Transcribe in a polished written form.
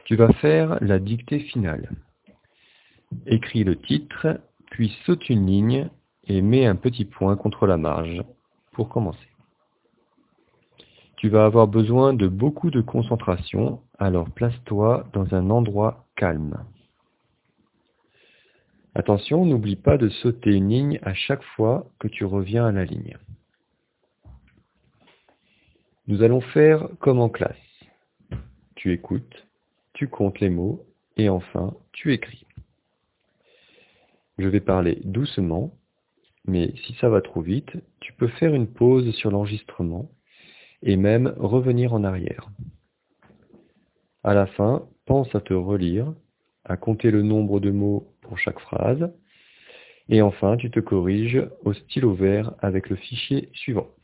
Tu vas faire la dictée finale. Écris le titre, puis saute une ligne et mets un petit point contre la marge pour commencer. Tu vas avoir besoin de beaucoup de concentration, alors place-toi dans un endroit calme. Attention, n'oublie pas de sauter une ligne à chaque fois que tu reviens à la ligne. Nous allons faire comme en classe. Tu écoutes, tu comptes les mots et enfin tu écris. Je vais parler doucement, mais si ça va trop vite, tu peux faire une pause sur l'enregistrement et même revenir en arrière. À la fin, pense à te relire, à compter le nombre de mots pour chaque phrase, et enfin tu te corriges au stylo vert avec le fichier suivant.